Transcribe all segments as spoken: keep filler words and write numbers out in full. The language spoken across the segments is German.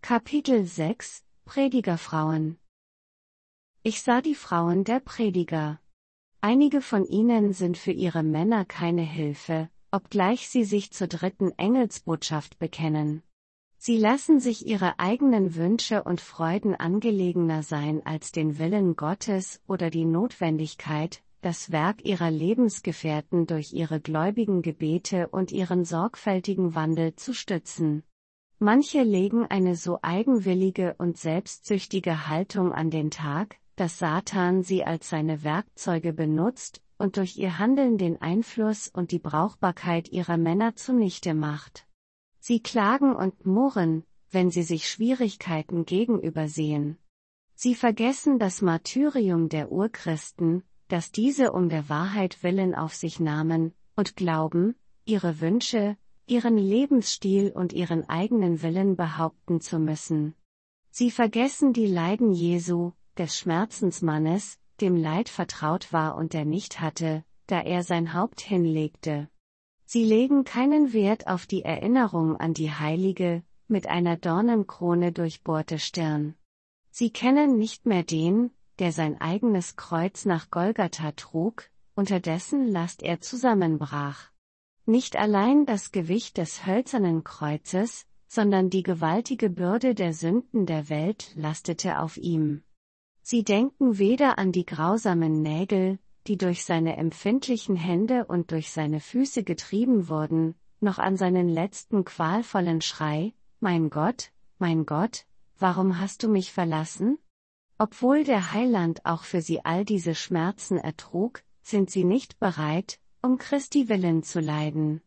Kapitel sechs Predigerfrauen. Ich sah die Frauen der Prediger. Einige von ihnen sind für ihre Männer keine Hilfe, obgleich sie sich zur dritten Engelsbotschaft bekennen. Sie lassen sich ihre eigenen Wünsche und Freuden angelegener sein als den Willen Gottes oder die Notwendigkeit, das Werk ihrer Lebensgefährten durch ihre gläubigen Gebete und ihren sorgfältigen Wandel zu stützen. Manche legen eine so eigenwillige und selbstsüchtige Haltung an den Tag, dass Satan sie als seine Werkzeuge benutzt und durch ihr Handeln den Einfluss und die Brauchbarkeit ihrer Männer zunichte macht. Sie klagen und murren, wenn sie sich Schwierigkeiten gegenübersehen. Sie vergessen das Martyrium der Urchristen, das diese um der Wahrheit willen auf sich nahmen, und glauben, ihre Wünsche, ihren Lebensstil und ihren eigenen Willen behaupten zu müssen. Sie vergessen die Leiden Jesu, des Schmerzensmannes, dem Leid vertraut war und der nicht hatte, da er sein Haupt hinlegte. Sie legen keinen Wert auf die Erinnerung an die heilige, mit einer Dornenkrone durchbohrte Stirn. Sie kennen nicht mehr den, der sein eigenes Kreuz nach Golgatha trug, unter dessen Last er zusammenbrach. Nicht allein das Gewicht des hölzernen Kreuzes, sondern die gewaltige Bürde der Sünden der Welt lastete auf ihm. Sie denken weder an die grausamen Nägel, die durch seine empfindlichen Hände und durch seine Füße getrieben wurden, noch an seinen letzten qualvollen Schrei: »Mein Gott, mein Gott, warum hast du mich verlassen?« Obwohl der Heiland auch für sie all diese Schmerzen ertrug, sind sie nicht bereit, um Christi willen zu leiden.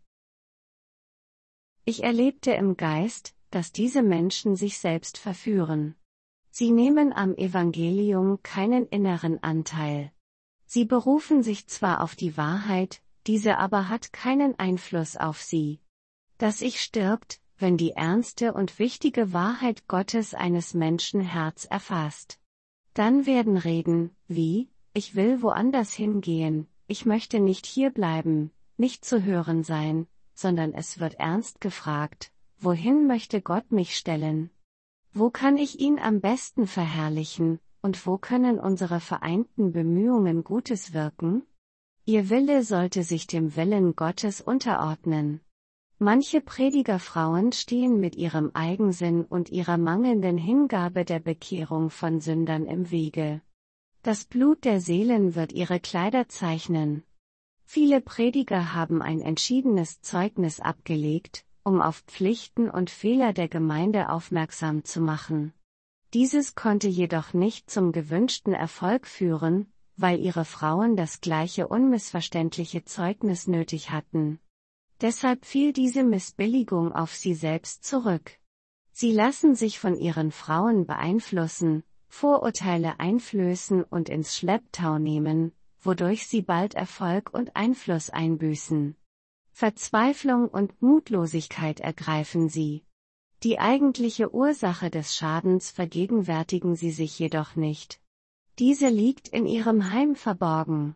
Ich erlebte im Geist, dass diese Menschen sich selbst verführen. Sie nehmen am Evangelium keinen inneren Anteil. Sie berufen sich zwar auf die Wahrheit, diese aber hat keinen Einfluss auf sie. Das Ich stirbt, wenn die ernste und wichtige Wahrheit Gottes eines Menschen Herz erfasst. Dann werden Reden, wie: Ich will woanders hingehen, ich möchte nicht hier bleiben, nicht zu hören sein, sondern es wird ernst gefragt: Wohin möchte Gott mich stellen? Wo kann ich ihn am besten verherrlichen, und wo können unsere vereinten Bemühungen Gutes wirken? Ihr Wille sollte sich dem Willen Gottes unterordnen. Manche Predigerfrauen stehen mit ihrem Eigensinn und ihrer mangelnden Hingabe der Bekehrung von Sündern im Wege. Das Blut der Seelen wird ihre Kleider zeichnen. Viele Prediger haben ein entschiedenes Zeugnis abgelegt, um auf Pflichten und Fehler der Gemeinde aufmerksam zu machen. Dieses konnte jedoch nicht zum gewünschten Erfolg führen, weil ihre Frauen das gleiche unmissverständliche Zeugnis nötig hatten. Deshalb fiel diese Missbilligung auf sie selbst zurück. Sie lassen sich von ihren Frauen beeinflussen, Vorurteile einflößen und ins Schlepptau nehmen, wodurch sie bald Erfolg und Einfluss einbüßen. Verzweiflung und Mutlosigkeit ergreifen sie. Die eigentliche Ursache des Schadens vergegenwärtigen sie sich jedoch nicht. Diese liegt in ihrem Heim verborgen.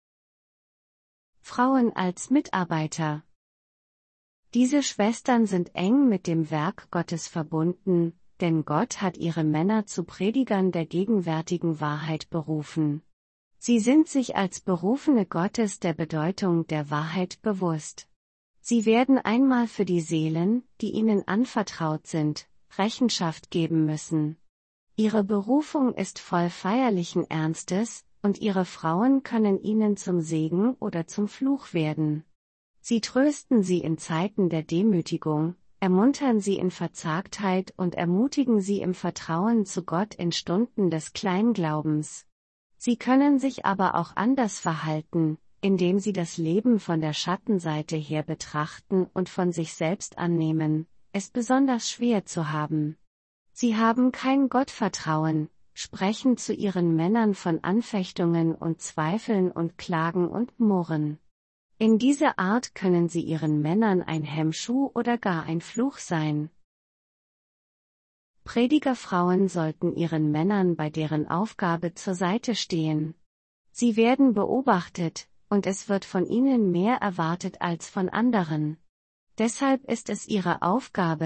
Frauen als Mitarbeiter. Diese Schwestern sind eng mit dem Werk Gottes verbunden, denn Gott hat ihre Männer zu Predigern der gegenwärtigen Wahrheit berufen. Sie sind sich als Berufene Gottes der Bedeutung der Wahrheit bewusst. Sie werden einmal für die Seelen, die ihnen anvertraut sind, Rechenschaft geben müssen. Ihre Berufung ist voll feierlichen Ernstes, und ihre Frauen können ihnen zum Segen oder zum Fluch werden. Sie trösten sie in Zeiten der Demütigung, ermuntern sie in Verzagtheit und ermutigen sie im Vertrauen zu Gott in Stunden des Kleinglaubens. Sie können sich aber auch anders verhalten, indem sie das Leben von der Schattenseite her betrachten und von sich selbst annehmen, es besonders schwer zu haben. Sie haben kein Gottvertrauen, sprechen zu ihren Männern von Anfechtungen und Zweifeln und klagen und murren. In dieser Art können sie ihren Männern ein Hemmschuh oder gar ein Fluch sein. Predigerfrauen sollten ihren Männern bei deren Aufgabe zur Seite stehen. Sie werden beobachtet, und es wird von ihnen mehr erwartet als von anderen. Deshalb ist es ihre Aufgabe,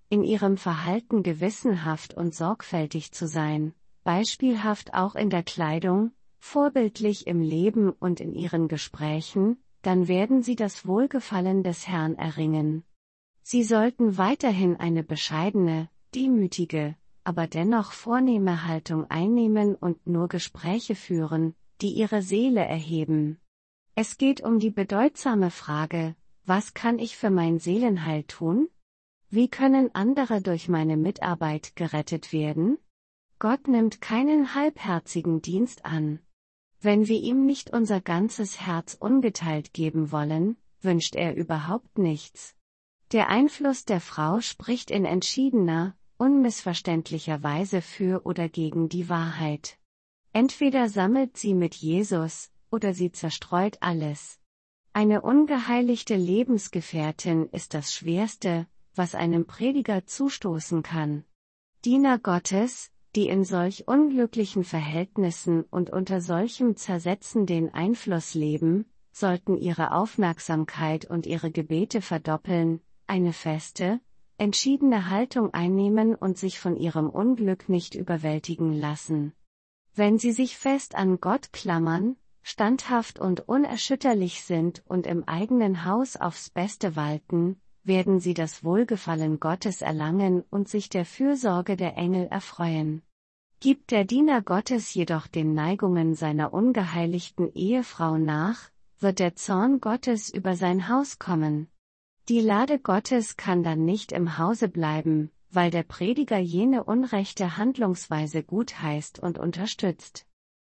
in ihrem Verhalten gewissenhaft und sorgfältig zu sein, beispielhaft auch in der Kleidung, vorbildlich im Leben und in ihren Gesprächen, dann werden sie das Wohlgefallen des Herrn erringen. Sie sollten weiterhin eine bescheidene, demütige, aber dennoch vornehme Haltung einnehmen und nur Gespräche führen, die ihre Seele erheben. Es geht um die bedeutsame Frage: Was kann ich für mein Seelenheil tun? Wie können andere durch meine Mitarbeit gerettet werden? Gott nimmt keinen halbherzigen Dienst an. Wenn wir ihm nicht unser ganzes Herz ungeteilt geben wollen, wünscht er überhaupt nichts. Der Einfluss der Frau spricht in entschiedener, unmissverständlicher Weise für oder gegen die Wahrheit. Entweder sammelt sie mit Jesus, oder sie zerstreut alles. Eine ungeheiligte Lebensgefährtin ist das Schwerste, was einem Prediger zustoßen kann. Diener Gottes, die in solch unglücklichen Verhältnissen und unter solchem zersetzenden Einfluss leben, sollten ihre Aufmerksamkeit und ihre Gebete verdoppeln, eine feste, entschiedene Haltung einnehmen und sich von ihrem Unglück nicht überwältigen lassen. Wenn sie sich fest an Gott klammern, standhaft und unerschütterlich sind und im eigenen Haus aufs Beste walten, werden sie das Wohlgefallen Gottes erlangen und sich der Fürsorge der Engel erfreuen. Gibt der Diener Gottes jedoch den Neigungen seiner ungeheiligten Ehefrau nach, wird der Zorn Gottes über sein Haus kommen. Die Lade Gottes kann dann nicht im Hause bleiben, weil der Prediger jene unrechte Handlungsweise gutheißt und unterstützt.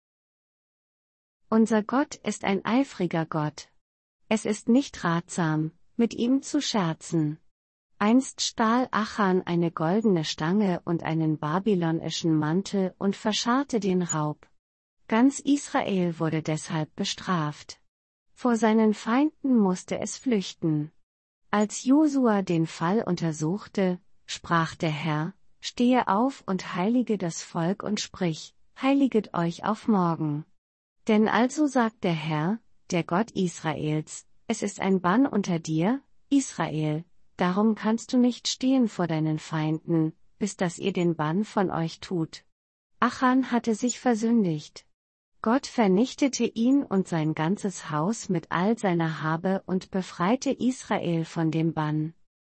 Unser Gott ist ein eifriger Gott. Es ist nicht ratsam, mit ihm zu scherzen. Einst stahl Achan eine goldene Stange und einen babylonischen Mantel und verscharrte den Raub. Ganz Israel wurde deshalb bestraft. Vor seinen Feinden musste es flüchten. Als Josua den Fall untersuchte, sprach der Herr: Stehe auf und heilige das Volk und sprich: Heiliget euch auf morgen. Denn also sagt der Herr, der Gott Israels: Es ist ein Bann unter dir, Israel, darum kannst du nicht stehen vor deinen Feinden, bis dass ihr den Bann von euch tut. Achan hatte sich versündigt. Gott vernichtete ihn und sein ganzes Haus mit all seiner Habe und befreite Israel von dem Bann.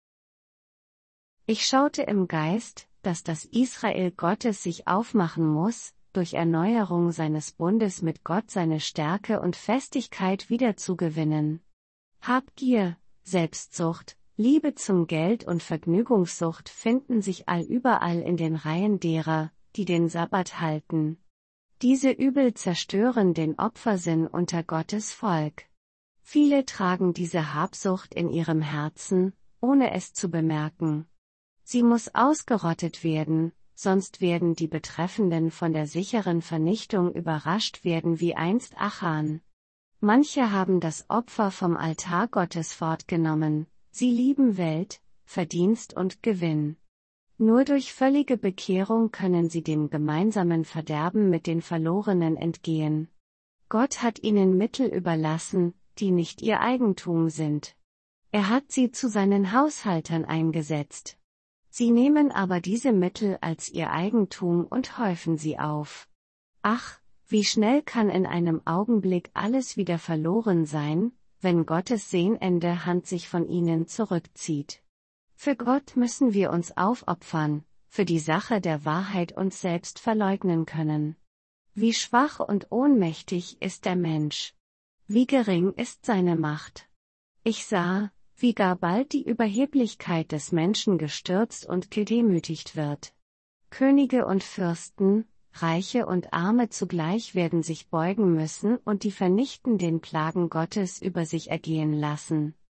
Ich schaute im Geist, dass das Israel Gottes sich aufmachen muss, durch Erneuerung seines Bundes mit Gott seine Stärke und Festigkeit wiederzugewinnen. Habgier, Selbstsucht, Liebe zum Geld und Vergnügungssucht finden sich allüberall in den Reihen derer, die den Sabbat halten. Diese Übel zerstören den Opfersinn unter Gottes Volk. Viele tragen diese Habsucht in ihrem Herzen, ohne es zu bemerken. Sie muss ausgerottet werden, sonst werden die Betreffenden von der sicheren Vernichtung überrascht werden wie einst Achan. Manche haben das Opfer vom Altar Gottes fortgenommen, sie lieben Welt, Verdienst und Gewinn. Nur durch völlige Bekehrung können sie dem gemeinsamen Verderben mit den Verlorenen entgehen. Gott hat ihnen Mittel überlassen, die nicht ihr Eigentum sind. Er hat sie zu seinen Haushaltern eingesetzt. Sie nehmen aber diese Mittel als ihr Eigentum und häufen sie auf. Ach, wie schnell kann in einem Augenblick alles wieder verloren sein, wenn Gottes sehnende Hand sich von ihnen zurückzieht. Für Gott müssen wir uns aufopfern, für die Sache der Wahrheit uns selbst verleugnen können. Wie schwach und ohnmächtig ist der Mensch. Wie gering ist seine Macht. Ich sah, wie gar bald die Überheblichkeit des Menschen gestürzt und gedemütigt wird. Könige und Fürsten, Reiche und Arme zugleich werden sich beugen müssen und die vernichtenden Plagen Gottes über sich ergehen lassen.